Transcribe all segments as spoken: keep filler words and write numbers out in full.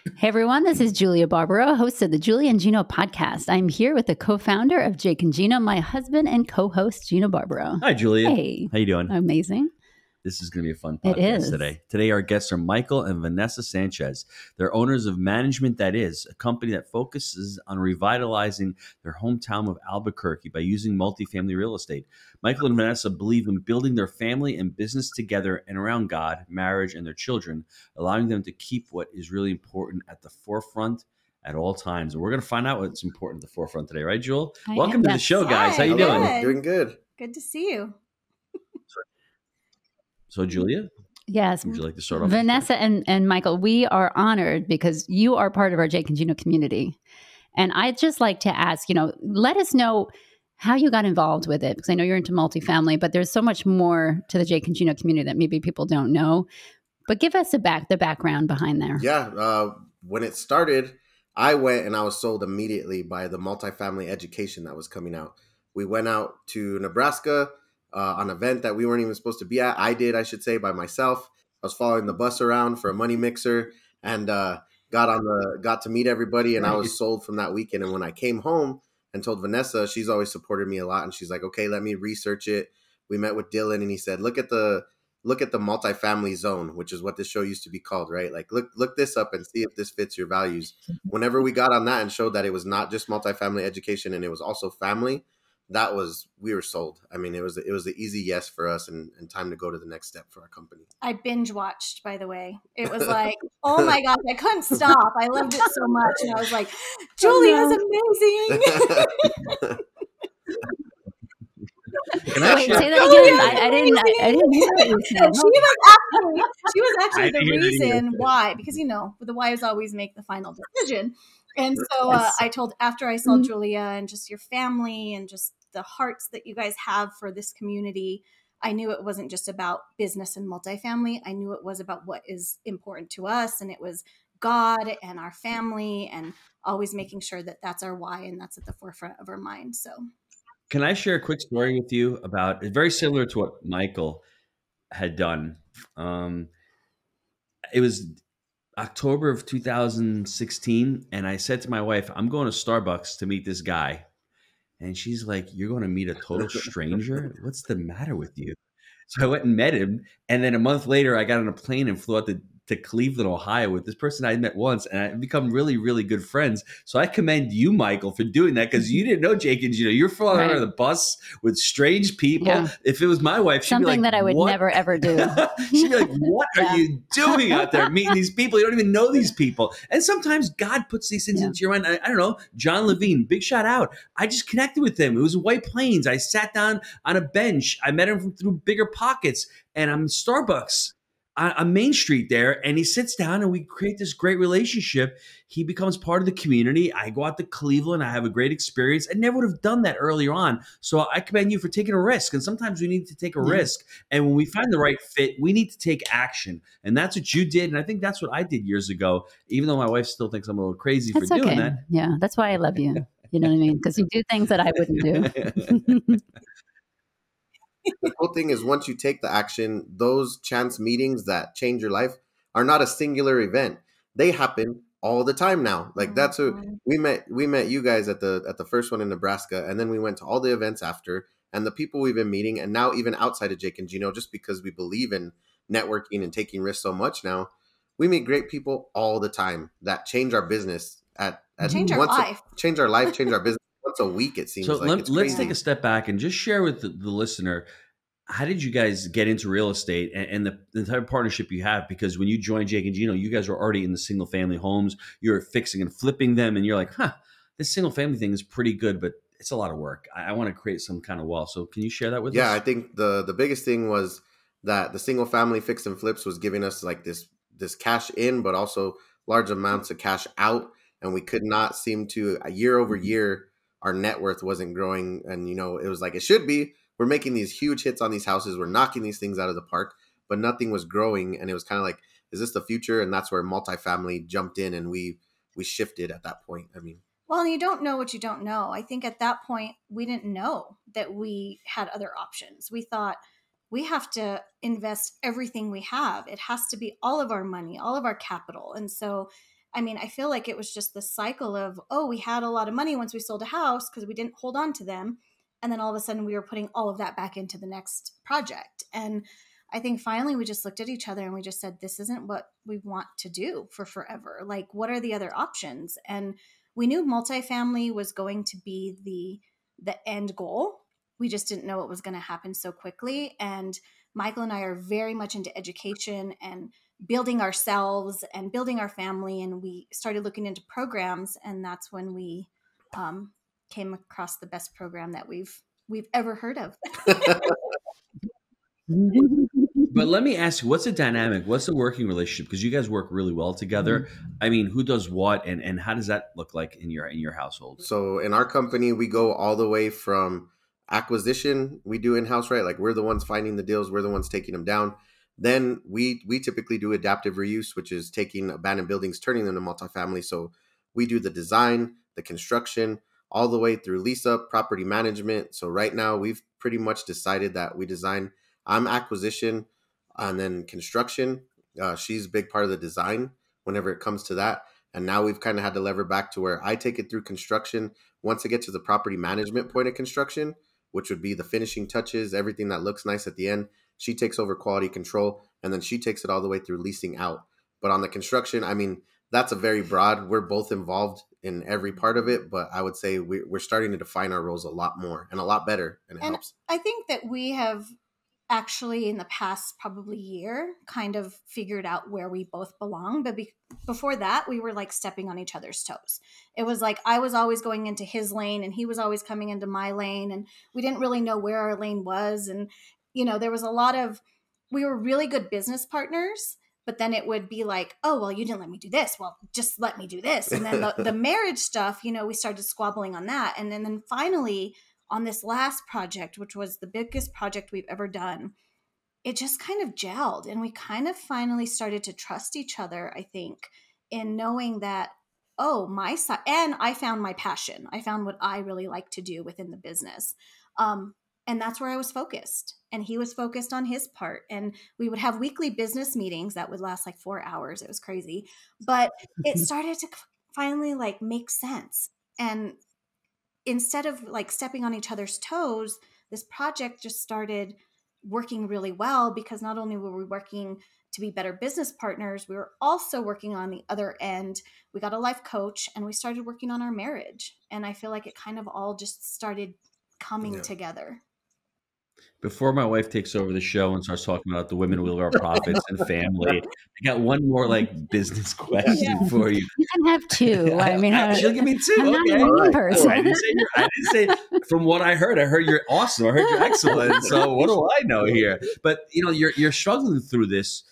Hey everyone, this is Julia Barbaro, host of the Julia and Gino podcast. I'm here with the co-founder of Jake and Gino, my husband and co-host Gino Barbaro. Hi, Julia. Hey. How you doing? Amazing. This is going to be a fun It podcast is. today. Today, our guests are Michael and Vanessa Sanchez. They're owners of Management That Is, a company that focuses on revitalizing their hometown of Albuquerque by using multifamily real estate. Michael and Vanessa believe in building their family and business together and around God, marriage, and their children, allowing them to keep what is really important at the forefront at all times. And we're going to find out what's important at the forefront today, right, Jewel? I Welcome am. to the Yes. show, guys. How you Hello. doing? Doing good. Good to see you. So, Julia, Yes. would you like to start off? Vanessa and, and Michael, we are honored because you are part of our Jake and Gino community. And I'd just like to ask, you know, let us know how you got involved with it, because I know you're into multifamily, but there's so much more to the Jake and Gino community that maybe people don't know. But give us the back the background behind there. Yeah. Uh, when it started, I went and I was sold immediately by the multifamily education that was coming out. We went out to Nebraska uh, on an event that we weren't even supposed to be at. I did, I should say, by myself. I was following the bus around for a money mixer and uh, got on the got to meet everybody, and I was sold from that weekend. And when I came home and told Vanessa, she's always supported me a lot, and she's like, okay, let me research it. We met with Dylan, and he said, look at the look at the multifamily zone, which is what this show used to be called, right? Like, look look this up and see if this fits your values. Whenever we got on that and showed that it was not just multifamily education and it was also family, that was, we were sold. I mean, it was it was an easy yes for us, and, and time to go to the next step for our company. I binge watched, by the way. It was like, oh my gosh, I couldn't stop. I loved it so much. And I was like, Julia's amazing. Can I Wait, share- say that again. I, I didn't. I, I didn't hear what you she said. was actually, she was I actually the didn't hear that reason either. why, because, you know, the wives always make the final decision. And so uh, Yes. I told, after I saw Mhm. Julia and just your family and just the hearts that you guys have for this community, I knew it wasn't just about business and multifamily. I knew it was about what is important to us. And it was God and our family, and always making sure that that's our why and that's at the forefront of our mind. So Can I share a quick story with you about, it's very similar to what Michael had done. Um, it was October of two thousand sixteen, and I said to my wife, I'm going to Starbucks to meet this guy. And she's like, you're going to meet a total stranger? What's the matter with you? So I went and met him. And then a month later, I got on a plane and flew out to, to Cleveland, Ohio with this person I met once. And I've become really, really good friends. So I commend you, Michael, for doing that, because you didn't know Jake and Gino. You're flying Right. on the bus with strange people. Yeah. If it was my wife, she'd Something be like, that I would what? never, ever do. She'd be like, what Yeah. are you doing out there meeting these people? You don't even know these people. And sometimes God puts these things Yeah. into your mind. I, I don't know. John Levine, big shout out. I just connected with him. It was in White Plains. I sat down on a bench. I met him from, through Bigger Pockets, and I'm in Starbucks on, on Main Street there. And he sits down and we create this great relationship. He becomes part of the community. I go out to Cleveland. I have a great experience. I never would have done that earlier on. So I commend you for taking a risk. And sometimes we need to take a Yeah. risk. And when we find the right fit, we need to take action. And that's what you did. And I think that's what I did years ago, even though my wife still thinks I'm a little crazy That's for doing okay. that. Yeah, that's why I love you. You know what I mean? Because you do things that I wouldn't do. The cool thing is, once you take the action, those chance meetings that change your life are not a singular event. They happen all the time now. Like, that's what we met. We met you guys at the at the first one in Nebraska, and then we went to all the events after, and the people we've been meeting, and now even outside of Jake and Gino, just because we believe in networking and taking risks so much now, we meet great people all the time that change our business at, at Change our once a- life. change our life, change our business once a week. It seems So like let, it's let's crazy. take a step back and just share with the, the listener, how did you guys get into real estate and, and the, the type of partnership you have? Because when you joined Jake and Gino, you guys were already in the single family homes. You're fixing and flipping them, and you're like, huh, this single family thing is pretty good, but it's a lot of work. I, I want to create some kind of wealth. So can you share that with Yeah, us? I think the the biggest thing was that the single family fix and flips was giving us like this this cash in, but also large amounts of cash out, and we could not seem to, uh, year over year, our net worth wasn't growing, and you know it was like it should be. We're making these huge hits on these houses, we're knocking these things out of the park, but nothing was growing, and it was kind of like, is this the future? And that's where multifamily jumped in, and we we shifted at that point. I mean. Well, you don't know what you don't know. I think at that point, we didn't know that we had other options. We thought we have to invest everything we have. It has to be all of our money, all of our capital. And so I mean, I feel like it was just the cycle of, oh, we had a lot of money once we sold a house because we didn't hold on to them. And then all of a sudden we were putting all of that back into the next project. And I think finally we just looked at each other and we just said, this isn't what we want to do for forever. Like, what are the other options? And we knew multifamily was going to be the the end goal. We just didn't know it was going to happen so quickly. And Michael and I are very much into education and building ourselves and building our family. And we started looking into programs. And that's when we um, came across the best program that we've we've ever heard of. But let me ask you, what's the dynamic? What's the working relationship? Because you guys work really well together. Mm-hmm. I mean, who does what, and, and how does that look like in your in your household? So in our company, we go all the way from acquisition. We do in-house, right? Like, we're the ones finding the deals. We're the ones taking them down. Then we we typically do adaptive reuse, which is taking abandoned buildings, turning them to multifamily. So we do the design, the construction, all the way through lease up, property management. So right now we've pretty much decided that we design, I'm acquisition, and then construction. Uh, she's a big part of the design whenever it comes to that. And now we've kind of had to lever back to where I take it through construction. Once I get to the property management point of construction, which would be the finishing touches, everything that looks nice at the end, she takes over quality control, and then she takes it all the way through leasing out. But on the construction, I mean, that's a very broad, we're both involved in every part of it, but I would say we, we're starting to define our roles a lot more and a lot better, and it and helps. I think that we have actually in the past probably year kind of figured out where we both belong. But be- before that, we were like stepping on each other's toes. It was like I was always going into his lane and he was always coming into my lane, and we didn't really know where our lane was. And, you know, there was a lot of, we were really good business partners, but then it would be like, oh, well, you didn't let me do this. Well, just let me do this. And then the, the marriage stuff, you know, we started squabbling on that. And then, then finally, on this last project, which was the biggest project we've ever done, it just kind of gelled. And we kind of finally started to trust each other, I think, in knowing that, oh, my side, and I found my passion. I found what I really like to do within the business. Um, and that's where I was focused. And he was focused on his part. And we would have weekly business meetings that would last like four hours. It was crazy. But it started to finally like make sense. And instead of like stepping on each other's toes, this project just started working really well, because not only were we working to be better business partners, we were also working on the other end. We got a life coach and we started working on our marriage. And I feel like it kind of all just started coming yeah. together. Before my wife takes over the show and starts talking about the women who are profits and family, I got one more like business question yeah. for you. You can have two. I mean, she'll give me two. I'm okay. not a mean person. Oh, I didn't say you're, I didn't say. From what I heard, I heard you're awesome. I heard you're excellent. So what do I know here? But you know, you're you're struggling through this.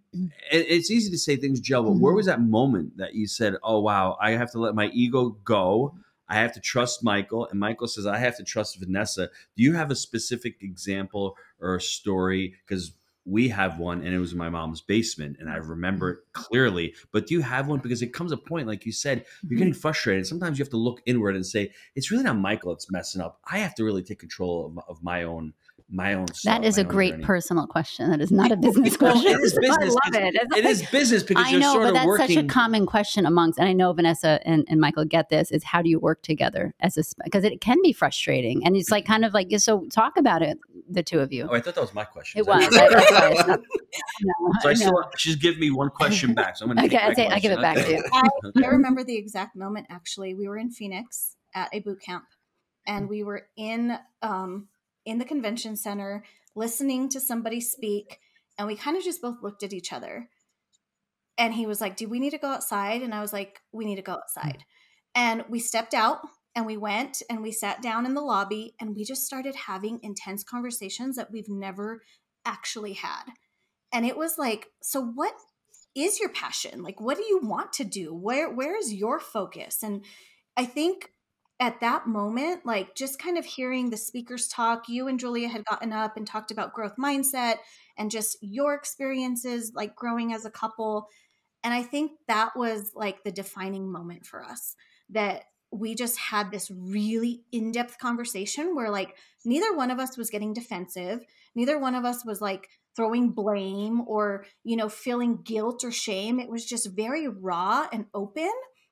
It's easy to say things gel, but where was that moment that you said, "Oh wow, I have to let my ego go. I have to trust Michael," and Michael says, "I have to trust Vanessa." Do you have a specific example or a story? Because we have one, and it was in my mom's basement, and I remember it clearly. But do you have one? Because it comes a point, like you said, you're getting frustrated. Sometimes you have to look inward and say, "It's really not Michael that's messing up. I have to really take control of, of my own." My own. That is a great journey. Personal question. That is not a business question. Well, it is business. I love it. It's it like, is business because I you're know, sort but of that's working. such a common question amongst, and I know Vanessa and, and Michael get this, is how do you work together as a, because it can be frustrating. And it's like kind of like, so talk about it, the two of you. Oh, I thought that was my question. It was. I, that's why it's not, no, so I still, she's giving me one question back. So I'm going to okay, I, say, I give it back okay. to you. I, I remember the exact moment, actually. We were in Phoenix at a boot camp, and we were in, um, in the convention center, listening to somebody speak, and we kind of just both looked at each other. And he was like, "Do we need to go outside?" And I was like, "We need to go outside." And we stepped out and we went and we sat down in the lobby, and we just started having intense conversations that we've never actually had. And it was like, so what is your passion? Like, what do you want to do? Where, where is your focus? And I think at that moment, like just kind of hearing the speakers talk, you and Julia had gotten up and talked about growth mindset and just your experiences, like growing as a couple. And I think that was like the defining moment for us, that we just had this really in-depth conversation where like neither one of us was getting defensive. Neither one of us was like throwing blame or, you know, feeling guilt or shame. It was just very raw and open.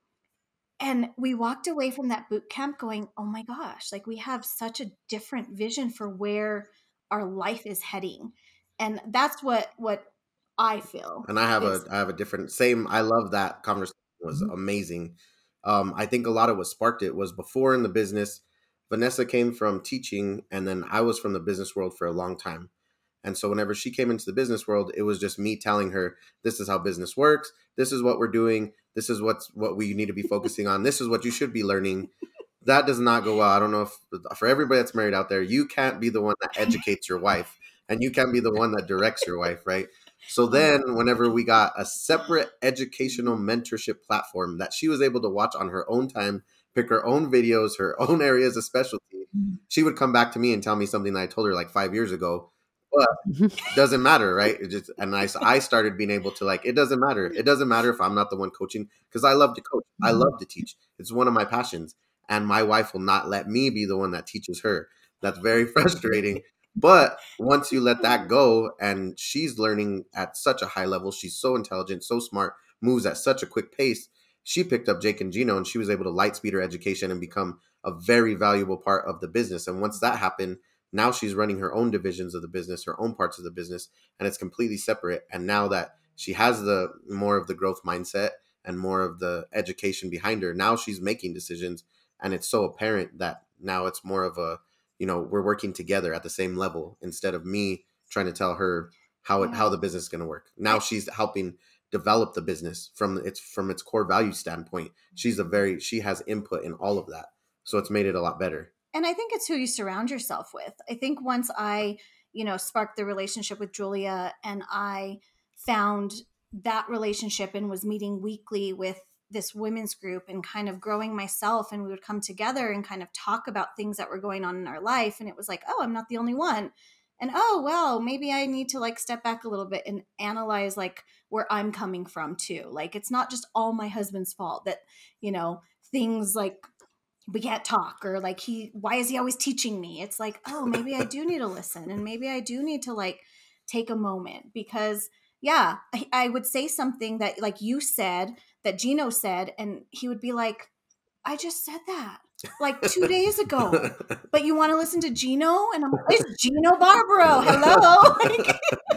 And we walked away from that boot camp going, oh my gosh, like we have such a different vision for where our life is heading. And that's what, what I feel. And I have is, a, I have a different same. I love that conversation. It was mm-hmm. amazing. Um, I think a lot of what sparked it was before in the business, Vanessa came from teaching, and then I was from the business world for a long time. And so whenever she came into the business world, it was just me telling her, this is how business works. This is what we're doing. This is what's what we need to be focusing on. This is what you should be learning. That does not go well. I don't know if for everybody that's married out there, you can't be the one that educates your wife, and you can't be the one that directs your wife, right? So then whenever we got a separate educational mentorship platform that she was able to watch on her own time, pick her own videos, her own areas of specialty, she would come back to me and tell me something that I told her like five years ago. But it doesn't matter, right? It just and I, I started being able to like, it doesn't matter. It doesn't matter if I'm not the one coaching, because I love to coach. I love to teach. It's one of my passions. And my wife will not let me be the one that teaches her. That's very frustrating. But once you let that go, and she's learning at such a high level, she's so intelligent, so smart, moves at such a quick pace. She picked up Jake and Gino, and she was able to light speed her education and become a very valuable part of the business. And once that happened, now she's running her own divisions of the business, her own parts of the business, and it's completely separate. And now that she has the more of the growth mindset and more of the education behind her, now she's making decisions. And it's so apparent that now it's more of a, you know, we're working together at the same level instead of me trying to tell her how it, how the business is going to work. Now she's helping develop the business from its, from its core value standpoint. She's a very, she has input in all of that. So it's made it a lot better. And I think it's who you surround yourself with. I think once I, you know, sparked the relationship with Julia, and I found that relationship and was meeting weekly with this women's group and kind of growing myself, and we would come together and kind of talk about things that were going on in our life. And it was like, oh, I'm not the only one. And oh, well, maybe I need to like step back a little bit and analyze like where I'm coming from too. Like, it's not just all my husband's fault that, you know, things like we can't talk, or like he, why is he always teaching me? It's like, oh, maybe I do need to listen, and maybe I do need to like take a moment, because yeah, I, I would say something that like you said, that Gino said, and he would be like, I just said that like two days ago, but you want to listen to Gino? And I'm like, it's Gino Barbaro. Hello. Like,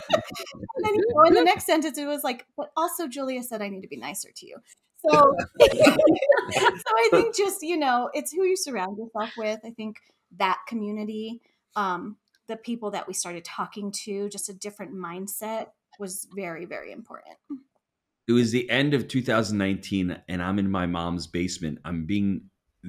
and then you go in the next sentence, it was like, but also Julia said I need to be nicer to you. So, so I think just, you know, it's who you surround yourself with. I think that community, um, the people that we started talking to, just a different mindset was very, very important. It was the end of two thousand nineteen, and I'm in my mom's basement. I'm being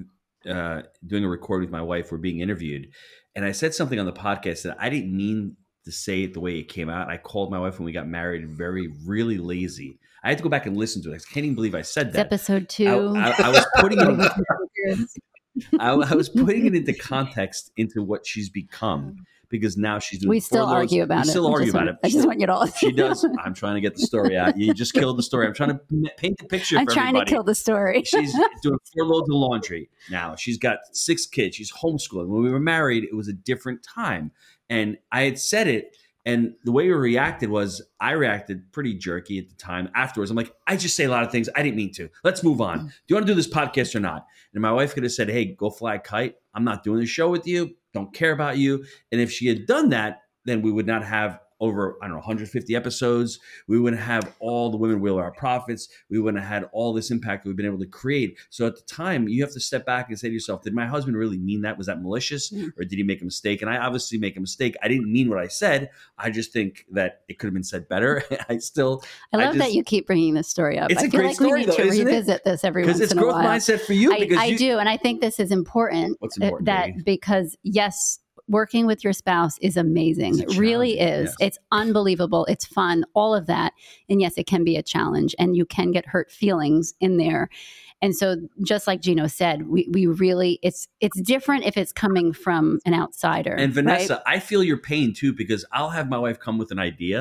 uh, doing a record with my wife. We're being interviewed. And I said something on the podcast that I didn't mean to say it the way it came out. I called my wife when we got married very, really lazy. I had to go back and listen to it. I can't even believe I said It's that. episode two. I, I, I was putting it. I, I was putting it into context into what she's become, because now she's doing. We still argue about we it. Still I argue about want, it. I just want you to all. She does. I'm trying to get the story out. You just killed the story. I'm trying to paint the picture. I'm for trying everybody. to kill the story. She's doing four loads of laundry now. She's got six kids. She's homeschooling. When we were married, it was a different time, and I had said it. And the way we reacted was, I reacted pretty jerky at the time. Afterwards, I'm like, I just say a lot of things I didn't mean to. Let's move on. Do you want to do this podcast or not? And my wife could have said, hey, go fly a kite. I'm not doing the show with you. Don't care about you. And if she had done that, then we would not have over, I don't know, one hundred fifty episodes. We wouldn't have all the women wheel our profits. We wouldn't have had all this impact that we've been able to create. So at the time, you have to step back and say to yourself, did my husband really mean that? Was that malicious, or did he make a mistake? And I obviously make a mistake. I didn't mean what I said. I just think that it could have been said better. I still, I love I just, that you keep bringing this story up. It's I a feel great like story, we need though, to isn't revisit it? this every once Because it's in a growth while. mindset for you. I, Because I you, do, and I think this is important. What's important, That baby? Because yes, working with your spouse is amazing. It really is. Yes. It's unbelievable. It's fun, all of that. And yes, it can be a challenge, and you can get hurt feelings in there. And so just like Gino said, we we really, it's it's different if it's coming from an outsider. And Vanessa, right? I feel your pain too, because I'll have my wife come with an idea,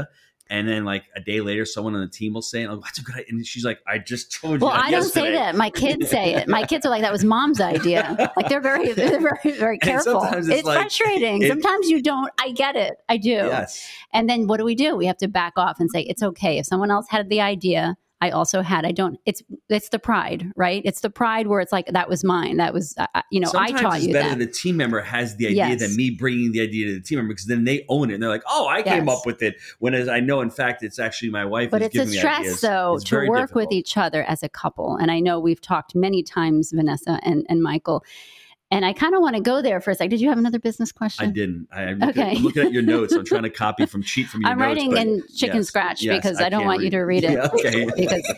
And then like a day later, someone on the team will say, "Oh, that's a good idea." And she's like, "I just told you." Well, that I don't yesterday. say that. My kids say it. My kids are like, "That was mom's idea." Like they're very, they're very, very careful. sometimes It's, it's like- frustrating. it- Sometimes you don't. I get it. I do. Yes. And then what do we do? We have to back off and say, "It's okay. If someone else had the idea, I also had. I don't." It's it's the pride, right? It's the pride where it's like, "That was mine. That was, uh, you know, Sometimes I taught it's you better that." that a team member has the idea Yes. than me bringing the idea to the team member, because then they own it and they're like, "Oh, I came Yes. up with it." When as I know, in fact, it's actually my wife. But who's it's a giving me stress, ideas. though, It's to very work with difficult. each other as a couple. And I know we've talked many times, Vanessa and, and Michael. And I kind of want to go there for a sec. Did you have another business question? I didn't. I, I'm, looking, Okay. I'm looking at your notes. I'm trying to copy from cheat from your I'm notes. writing but in chicken yes, scratch yes, because I, don't can't want you to read it. Yeah, okay. because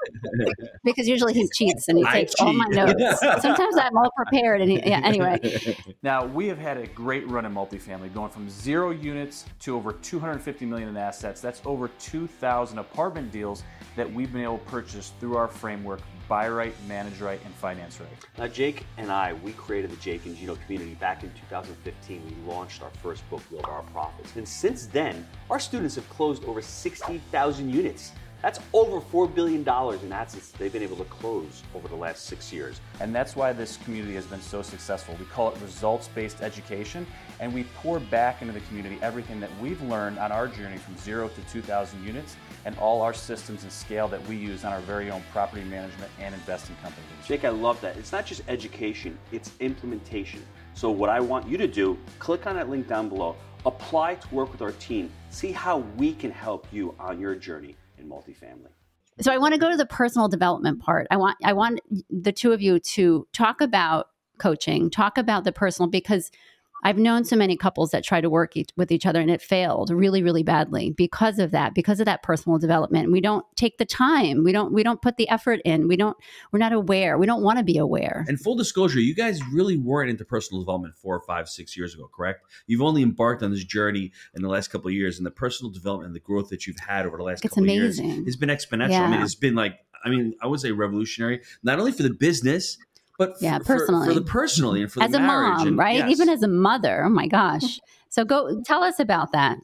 because usually he cheats and he I takes all my cheat. notes. Sometimes I'm all prepared and he, yeah. Anyway, Now, we have had a great run in multifamily, going from zero units to over two hundred fifty million in assets. That's over two thousand apartment deals that we've been able to purchase through our framework, buy right, manage right, and finance right. Now, Jake and I, we created the Jake and Gino community back in two thousand fifteen. We launched our first book, Build Our Profits. And since then, our students have closed over sixty thousand units. That's over four billion dollars in assets they've been able to close over the last six years. And that's why this community has been so successful. We call it results-based education, and we pour back into the community everything that we've learned on our journey from zero to two thousand units, and all our systems and scale that we use on our very own property management and investing companies. Jake, I love that. It's not just education, it's implementation. So what I want you to do, click on that link down below, apply to work with our team, see how we can help you on your journey in multifamily. so I want to go to the personal development part. I want I want the two of you to talk about coaching, talk about the personal, because I've known so many couples that try to work each, with each other and it failed really, really badly because of that, because of that personal development. We don't take the time. We don't, we don't put the effort in. We don't, we're not aware. We don't want to be aware. And full disclosure, you guys really weren't into personal development four, five, six years ago, correct? You've only embarked on this journey in the last couple of years, and the personal development and the growth that you've had over the last It's couple amazing. of years has been exponential. Yeah. I mean, it's been like, I mean, I would say revolutionary, not only for the business, but Yeah, for, for, personally. for the personally and for As the a marriage. mom, and, right? yes. Even as a mother. Oh my gosh. So go tell us about that.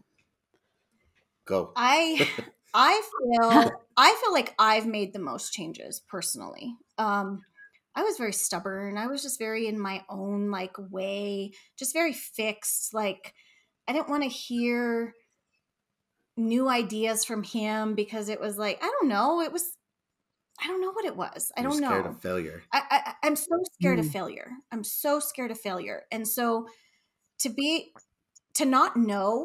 Go. I I feel I feel like I've made the most changes personally. Um, I was very stubborn. I was just very in my own like way, just very fixed. Like I didn't want to hear new ideas from him because it was like, I don't know, it was I don't know what it was. I You're don't scared know. of failure. I, I I'm so scared Mm. of failure. I'm so scared of failure. And so to be to not know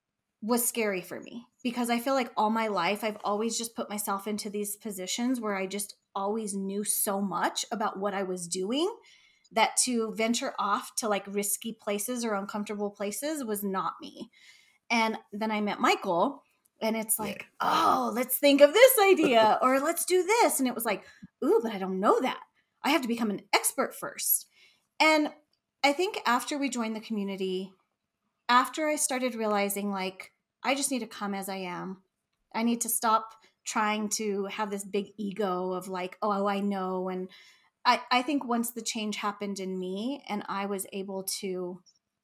was scary for me because I feel like all my life I've always just put myself into these positions where I just always knew so much about what I was doing that to venture off to like risky places or uncomfortable places was not me. And then I met Michael and it's like, oh, let's think of this idea or let's do this. And it was like, ooh, but I don't know that. I have to become an expert first. And I think after we joined the community, after I started realizing like, I just need to come as I am. I need to stop trying to have this big ego of like, oh, I know. And I, I think once the change happened in me and I was able to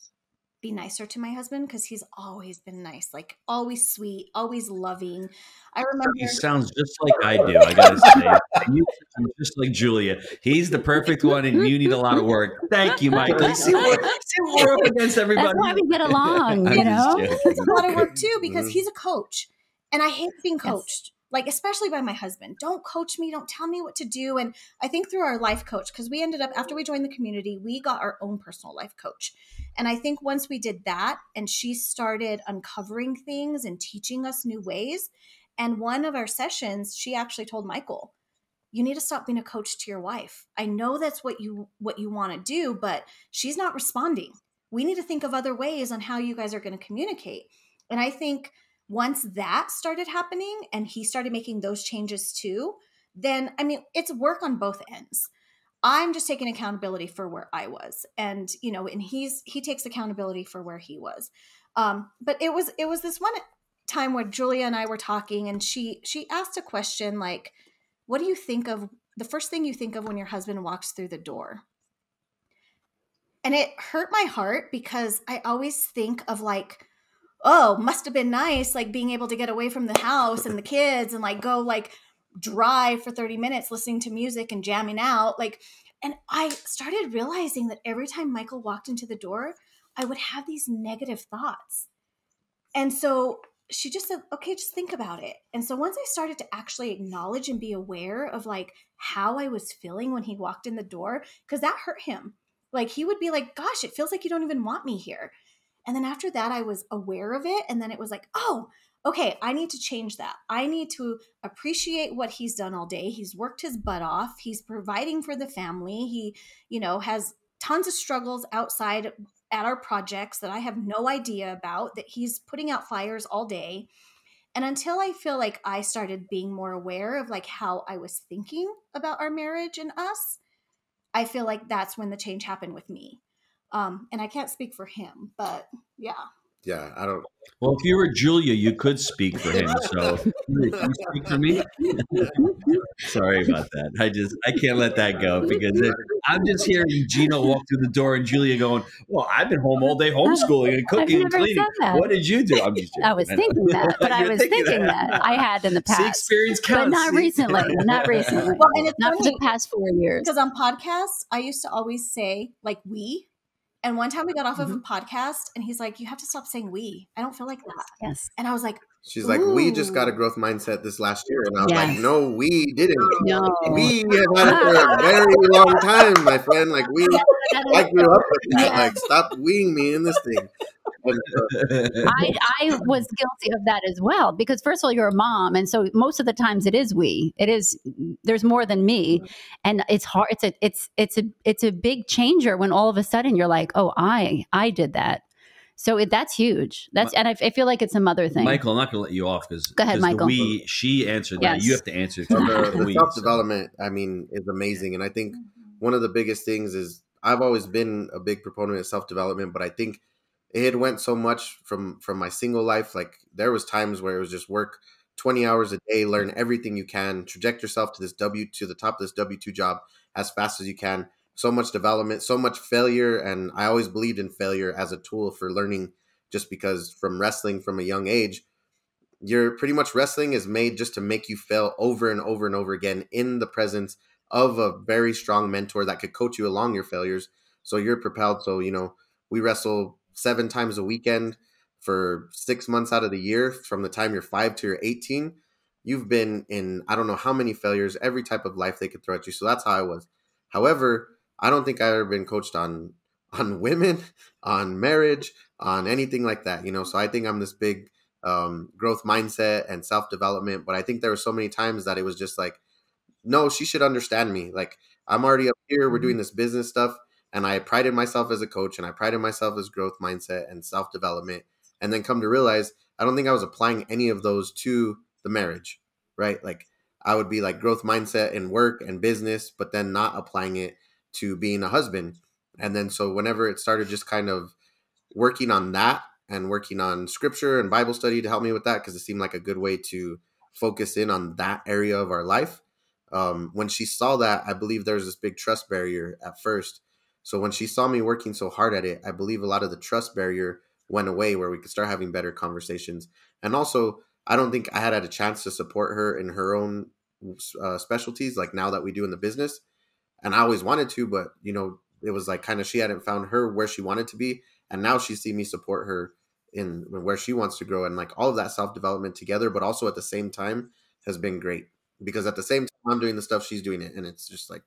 be nicer to my husband because he's always been nice, like always sweet, always loving. I remember He sounds just like I do. I gotta say, you sound just like Julia. He's the perfect one, and you need a lot of work. Thank you, Michael. You see, we're, see, we're up against everybody. That's why we get along, I'm you just know? joking. it's a lot of work too because Mhm. he's a coach and I hate being Yes. coached, like especially by my husband. Don't coach me, don't tell me what to do. And I think through our life coach, because we ended up after we joined the community, we got our own personal life coach. And I think once we did that and she started uncovering things and teaching us new ways, and one of our sessions, she actually told Michael, you need to stop being a coach to your wife. I know that's what you what you want to do, but she's not responding. We need to think of other ways on how you guys are going to communicate. And I think once that started happening and he started making those changes too, then, I mean, it's work on both ends. I'm just taking accountability for where I was. And, you know, and he's, he takes accountability for where he was. Um, but it was, it was this one time where Julia and I were talking and she, she asked a question like, what do you think of the first thing you think of when your husband walks through the door? And it hurt my heart because I always think of like, oh, must have been nice, like being able to get away from the house and the kids and like go like drive for thirty minutes listening to music and jamming out. Like, and I started realizing that every time Michael walked into the door, I would have these negative thoughts. And so she just said, okay, just think about it. And so once I started to actually acknowledge and be aware of like how I was feeling when he walked in the door, because that hurt him. Like he would be like, gosh, it feels like you don't even want me here. And then after that, I was aware of it. And then it was like, oh, okay, I need to change that. I need to appreciate what he's done all day. He's worked his butt off. He's providing for the family. He, you know, has tons of struggles outside at our projects that I have no idea about, that he's putting out fires all day. And until I feel like I started being more aware of like how I was thinking about our marriage and us, I feel like that's when the change happened with me. Um, and I can't speak for him, but yeah. Yeah, I don't. Well, if you were Julia, you could speak for him. So can you speak for me? Sorry about that. I just I can't let that go because it, I'm just hearing Gino walk through the door and Julia going, "Well, I've been home all day homeschooling and cooking and cleaning. What did you do?" I'm just joking. I was thinking that, but I was thinking, thinking that. that I had in the past. See, experience counts. But not See? recently. Not recently. Well, and it's not for funny, the past four years. Because on podcasts, I used to always say like we. And one time we got off of a podcast and he's like, you have to stop saying we. I don't feel like that. Yes. And I was like, she's like, ooh. we just got a growth mindset this last year. And I was Yes. like, no, we didn't. No. We have had it for a very long time, my friend. Like we, I grew up with that. Yeah. Like stop weeing me in this thing. And, uh, I, I was guilty of that as well because first of all, you're a mom. And so most of the times it is we, it is, there's more than me. And it's hard. It's a, it's, it's a, it's a big changer when all of a sudden you're like, oh, I, I did that. So it, that's huge. That's, and I, I feel like it's a mother thing. Michael, I'm not going to let you off because Go ahead, Michael. we, she answered that. Yes. You have to answer So to the, the the we, self development, I mean, is amazing. And I think one of the biggest things is I've always been a big proponent of self development, but I think it went so much from from my single life. Like there was times where it was just work twenty hours a day, learn everything you can, traject yourself to this W to the top of this W two job as fast as you can. So much development, so much failure, and I always believed in failure as a tool for learning. Just because from wrestling from a young age, you're pretty much wrestling is made just to make you fail over and over and over again in the presence of a very strong mentor that could coach you along your failures. So you're propelled. So, you know, we wrestle seven times a weekend for six months out of the year. From the time you're five to you're eighteen, you've been in, I don't know how many failures, every type of life they could throw at you. So that's how I was. However, I don't think I've ever been coached on, on women, on marriage, on anything like that, you know? So I think I'm this big um, growth mindset and self-development, but I think there were so many times that it was just like, no, she should understand me. Like I'm already up here. We're doing this business stuff. And I prided myself as a coach and I prided myself as growth mindset and self-development. And then come to realize, I don't think I was applying any of those to the marriage, right? Like I would be like growth mindset in work and business, but then not applying it to being a husband. And then so whenever it started just kind of working on that and working on scripture and Bible study to help me with that, because it seemed like a good way to focus in on that area of our life. Um, when she saw that, I believe there was this big trust barrier at first. So when she saw me working so hard at it, I believe a lot of the trust barrier went away where we could start having better conversations. And also, I don't think I had had a chance to support her in her own uh, specialties, like now that we do in the business. And I always wanted to, but, you know, it was like kind of she hadn't found her where she wanted to be. And now she see me support her in where she wants to grow. And like all of that self-development together, but also at the same time has been great. Because at the same time, I'm doing the stuff, she's doing it. And it's just like,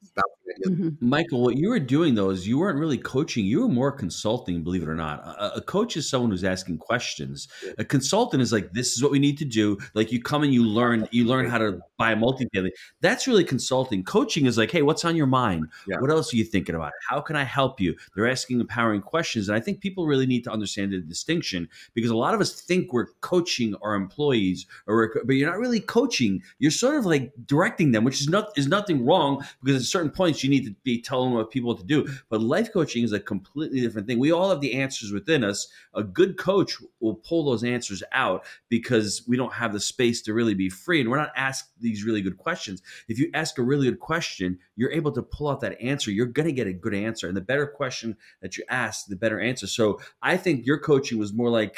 Mm-hmm. Michael, what you were doing though is you weren't really coaching. You were more consulting, believe it or not. A, a coach is someone who's asking questions. A consultant is like, this is what we need to do. Like you come and you learn, you learn how to buy a multifamily. That's really consulting. Coaching is like, hey, what's on your mind? Yeah. What else are you thinking about? How can I help you? They're asking empowering questions. And I think people really need to understand the distinction because a lot of us think we're coaching our employees, or we're, but you're not really coaching. You're sort of like directing them, which is not is nothing wrong because at certain points you need to be telling what people to do. But life coaching is a completely different thing. We all have the answers within us. A good coach will pull those answers out because we don't have the space to really be free. And we're not asked these really good questions. If you ask a really good question, you're able to pull out that answer. You're going to get a good answer. And the better question that you ask, the better answer. So I think your coaching was more like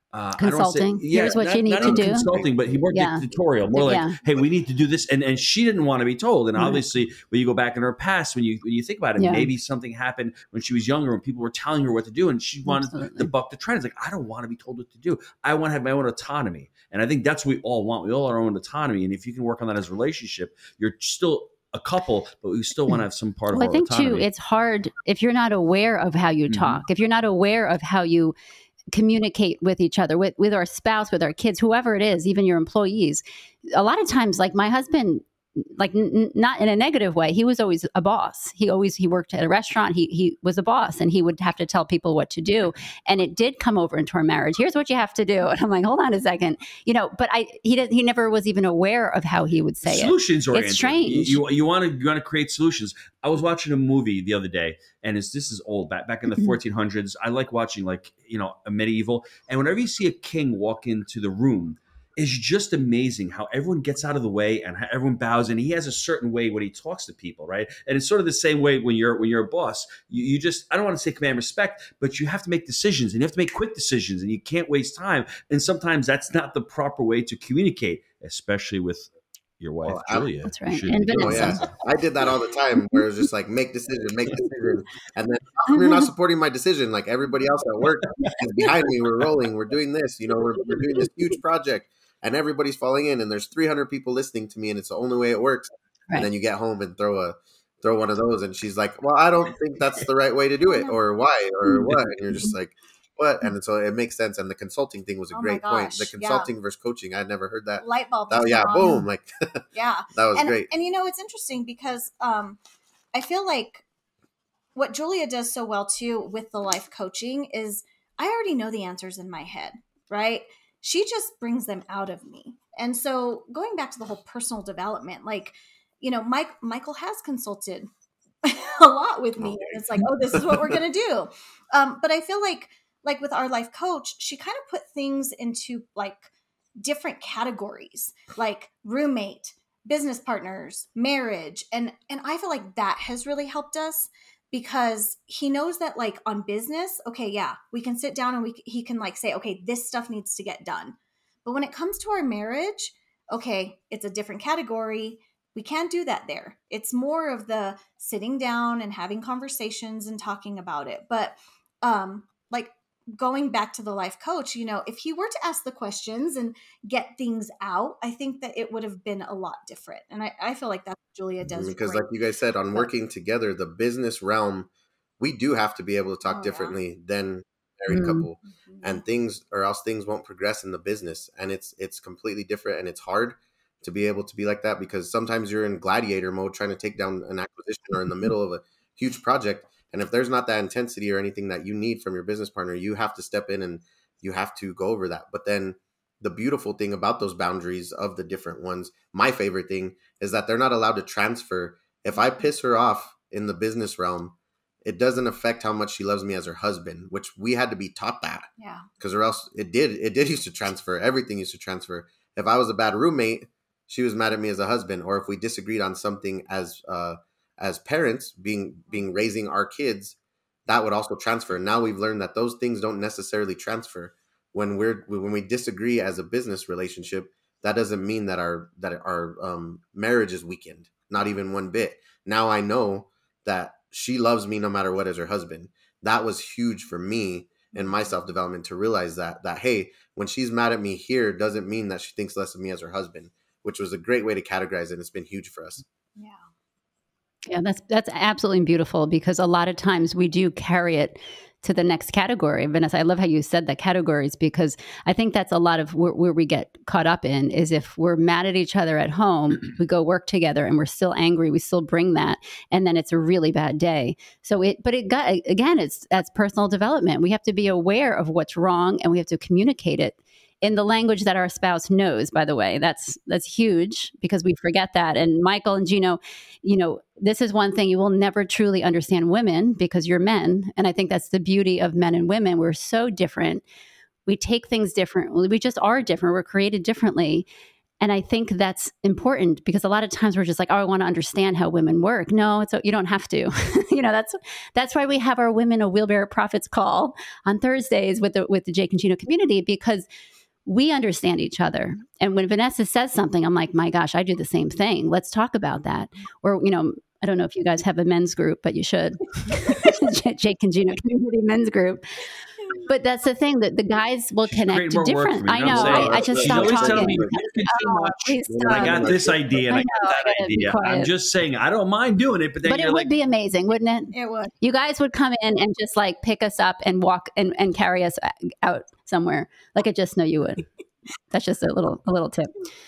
Uh, Consulting. I don't say, yeah, Here's what not, you need not to even do. consulting, but he more Yeah. dictatorial, more like, Yeah. hey, we need to do this. And and she didn't want to be told. And Right. obviously, when you go back in her past, when you when you think about it, Yeah. maybe something happened when she was younger and people were telling her what to do. And she wanted Absolutely. to buck the trend. It's like, I don't want to be told what to do. I want to have my own autonomy. And I think that's what we all want. We all have our own autonomy. And if you can work on that as a relationship, you're still a couple, but we still want to have some part Well, of I our think autonomy. too, it's hard if you're not aware of how you Mhm. talk, if you're not aware of how you communicate with each other, with, with our spouse, with our kids, whoever it is, even your employees. A lot of times, like my husband, like n- n- not in a negative way, he was always a boss. He always, he worked at a restaurant. He, he was a boss and he would have to tell people what to do. And it did come over into our marriage. Here's what you have to do. And I'm like, hold on a second, you know, but I, he did, he never was even aware of how he would say Solutions it. oriented. It's strange. You you want to you want to create solutions. I was watching a movie the other day, and it's, this is old, back back in the Mhm. fourteen hundreds. I like watching, like, you know, a medieval, and whenever you see a king walk into the room, it's just amazing how everyone gets out of the way and how everyone bows, and he has a certain way when he talks to people, right? And it's sort of the same way when you're when you're a boss. You, you just, I don't want to say command respect, but you have to make decisions, and you have to make quick decisions, and you can't waste time. And sometimes that's not the proper way to communicate, especially with your wife, Well, I- Julia. That's You right. shouldn't And be doing Oh Vanessa. that. yeah, I did that all the time. Where it was just like make decision, make decision, and then how come you're not supporting my decision? Like everybody else at work is behind me. We're rolling. We're doing this. You know, we're we're doing this huge project, and everybody's falling in. And there's three hundred people listening to me, and it's the only way it works. Right. And then you get home and throw a throw one of those, and she's like, "Well, I don't think that's the right way to do it, or why, or what?" And you're just like, "What?" And so it makes sense. And the consulting thing was a Oh my great point. The gosh, yeah. consulting versus coaching, I'd never heard that. Light bulb. That just yeah, went on. boom, like Yeah. that was and, great. And you know, it's interesting because um, I feel like what Julia does so well too with the life coaching is I already know the answers in my head, right? She just brings them out of me. And so going back to the whole personal development, like, you know, Mike, Michael has consulted a lot with me. And it's like, oh, this is what we're going to do. Um, but I feel like, like with our life coach, she kind of put things into like different categories, like roommate, business partners, marriage. And, and I feel like that has really helped us because he knows that like on business, okay, yeah, we can sit down and we, he can like say, okay, this stuff needs to get done. But when it comes to our marriage, okay, it's a different category. We can't do that there. It's more of the sitting down and having conversations and talking about it. But um, like going back to the life coach, you know, if he were to ask the questions and get things out, I think that it would have been a lot different. And I, I feel like that's what Julia does. Because great. like you guys said, on working together, the business realm, we do have to be able to talk Oh, yeah. differently than married Mhm. couple. Mhm. And things, or else things won't progress in the business. And it's it's completely different, and it's hard to be able to be like that because sometimes you're in gladiator mode trying to take down an acquisition or in the middle of a huge project. And if there's not that intensity or anything that you need from your business partner, you have to step in and you have to go over that. But then the beautiful thing about those boundaries of the different ones, my favorite thing is that they're not allowed to transfer. If I piss her off in the business realm, it doesn't affect how much she loves me as her husband, which we had to be taught that Yeah. because or else it did, it did used to transfer. Everything used to transfer. If I was a bad roommate, she was mad at me as a husband, or if we disagreed on something as, uh, as parents being, being raising our kids, that would also transfer. Now we've learned that those things don't necessarily transfer. When we're, when we disagree as a business relationship, that doesn't mean that our, that our um, marriage is weakened. Not even one bit. Now I know that she loves me no matter what as her husband. That was huge for me in my self-development to realize that, that, hey, when she's mad at me here, doesn't mean that she thinks less of me as her husband, which was a great way to categorize it. It's been huge for us. Yeah. Yeah, that's that's absolutely beautiful because a lot of times we do carry it to the next category. Vanessa, I love how you said the categories because I think that's a lot of where, where we get caught up in is if we're mad at each other at home, we go work together and we're still angry, we still bring that, and then it's a really bad day. So it, but it got again, it's that's personal development. We have to be aware of what's wrong and we have to communicate it in the language that our spouse knows, by the way. That's that's huge because we forget that. And Michael and Gino, you know, this is one thing you will never truly understand women because you're men. And I think that's the beauty of men and women. We're so different. We take things differently. We just are different. We're created differently. And I think that's important because a lot of times we're just like, oh, I want to understand how women work. No, it's you don't have to. you know, that's that's why we have our Women of Wheelbarrow Profits call on Thursdays with the with the Jake and Gino community, because we understand each other. And when Vanessa says something, I'm like, my gosh, I do the same thing. Let's talk about that. Or, you know, I don't know if you guys have a men's group, but you should. Jake and Gino community men's group. But that's the thing, that the guys will She's connect to different. Me, I know. I, I just She's stopped always talking. telling me, you're too Oh, much. please I got this idea and I, I know, got that I idea. quiet. I'm just saying, I don't mind doing it, but then But you're it like, would be amazing, wouldn't it? It would. You guys would come in and just like pick us up and walk and, and carry us out somewhere. Like I just know you would. That's just a little a little tip.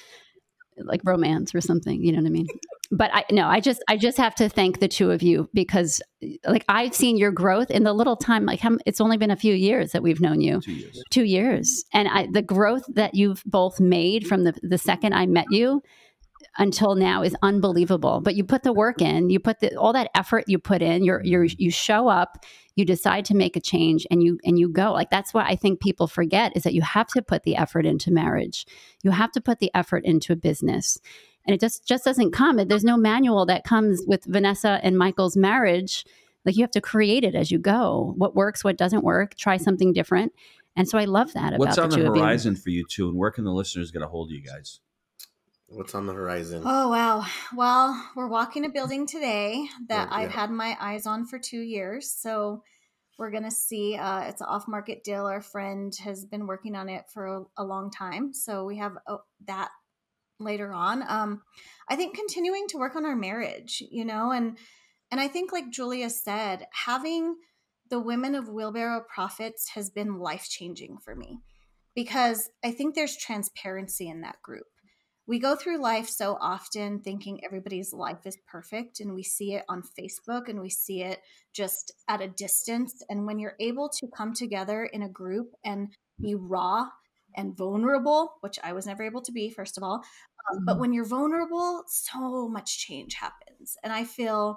Like romance or something, you know what I mean? But I no, I just I just have to thank the two of you, because like I've seen your growth in the little time. Like how, it's only been a few years that we've known you. two years. Two years, and I, the growth that you've both made from the the second I met you until now is unbelievable. But you put the work in, you put the, all that effort you put in. You're you're you show up. You decide to make a change, and you and you go. Like that's what I think people forget, is that you have to put the effort into marriage. You have to put the effort into a business, and it just just doesn't come. There's no manual that comes with Vanessa and Michael's marriage. Like you have to create it as you go. What works, what doesn't work. Try something different. And so I love that about What's on the the two of you. horizon for you two, and where can the listeners get a hold of you guys? What's on the horizon? Oh, wow. Well, we're walking a building today that Oh, yeah. I've had my eyes on for two years. So we're going to see. Uh, it's an off-market deal. Our friend has been working on it for a, a long time. So we have uh, that later on. Um, I think continuing to work on our marriage, you know, and and I think like Julia said, having the Women of Wheelbarrow Profits has been life-changing for me, because I think there's transparency in that group. We go through life so often thinking everybody's life is perfect, and we see it on Facebook and we see it just at a distance. And when you're able to come together in a group and be raw and vulnerable, which I was never able to be, first of all, um, but when you're vulnerable, so much change happens. And I feel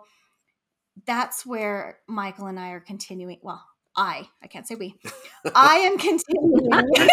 that's where Michael and I are continuing. Well, I, I can't say we, I am continuing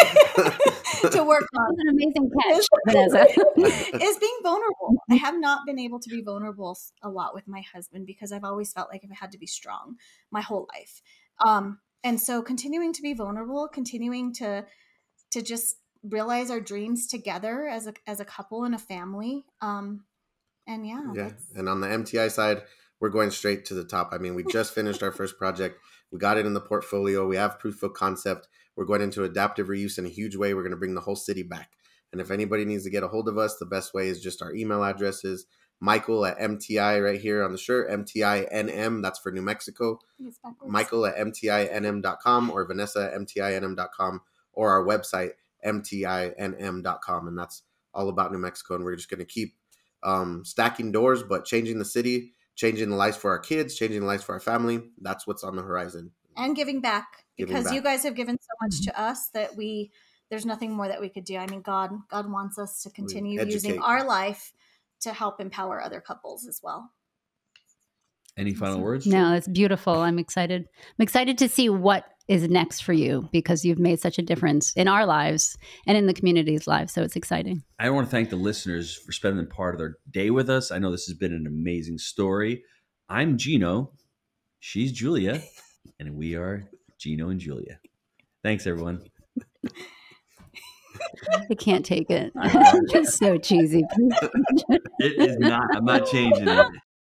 to work on. That's an amazing catch, Vanessa. Is being vulnerable. I have not been able to be vulnerable a lot with my husband, because I've always felt like I had to be strong my whole life. Um, and so continuing to be vulnerable, continuing to, to just realize our dreams together as a, as a couple and a family. Um, and yeah. Yeah. that's- And on the M T I side, we're going straight to the top. I mean, we just finished our first project. We got it in the portfolio. We have proof of concept. We're going into adaptive reuse in a huge way. We're going to bring the whole city back. And if anybody needs to get a hold of us, the best way is just our email addresses. Michael at M T I right here on the shirt, M T I N M, that's for New Mexico. it's backwards. Michael at M T I N M dot com or Vanessa at M T I N M dot com, or our website, M T I N M dot com. And that's all about New Mexico. And we're just going to keep um, stacking doors, but changing the city, changing the lives for our kids, changing the lives for our family. That's what's on the horizon. And giving back, Giving because back. you guys have given so much to us that we, there's nothing more that we could do. I mean, God, God wants us to continue educate. using our life to help empower other couples as well. Any final words? No, that's beautiful. I'm excited. I'm excited to see what is next for you, because you've made such a difference in our lives and in the community's lives. So it's exciting. I want to thank the listeners for spending part of their day with us. I know this has been an amazing story. I'm Gino. She's Julia. And we are Gino and Julia. Thanks, everyone. I can't take it. It's so cheesy. It is not. I'm not changing it.